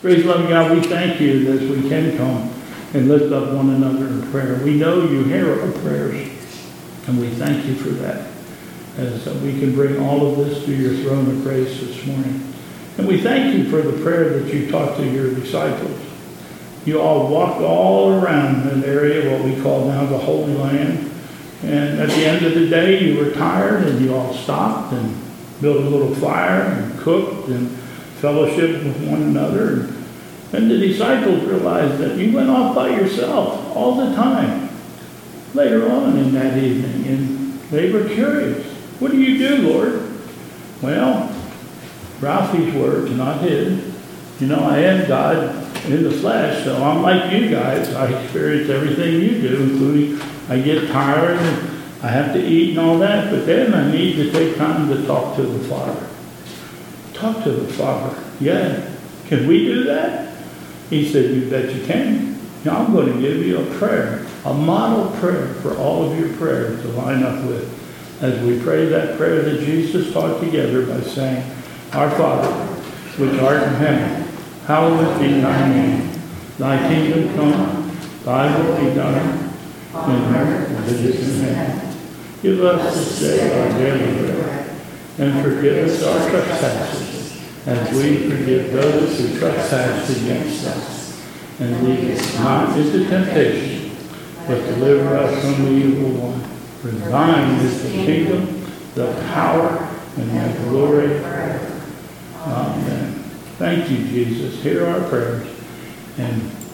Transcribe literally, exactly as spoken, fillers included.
Praise loving God, we thank you that we can come and lift up one another in prayer. We know you hear our prayers, and we thank you for that, as we can bring all of this to your throne of grace this morning. And we thank you for the prayer that you taught to your disciples. You all walked all around an area, what we call now the Holy Land. And at the end of the day, you were tired, and you all stopped and built a little fire and cooked and fellowshiped with one another. And the disciples realized that you went off by yourself all the time later on in that evening. And they were curious. What do you do, Lord? Well, Ralphie's words, not his. You know, I am God in the flesh, so I'm like you guys. I experience everything you do, including I get tired and I have to eat and all that, but then I need to take time to talk to the Father. Talk to the Father. Yeah. Can we do that? He said, you bet you can. Now I'm going to give you a prayer, a model prayer for all of your prayers to line up with, as we pray that prayer that Jesus taught together by saying, Our Father, which art in heaven, hallowed be thy name. Thy kingdom come, thy will be done, in earth as it is in heaven. Give us this day our daily bread, and forgive us our trespasses, as we forgive those who trespass against us. And lead us not into temptation, but deliver us from the evil one. For thine is the kingdom, the power, and the glory forever. Amen. Thank you, Jesus. Hear our prayers. And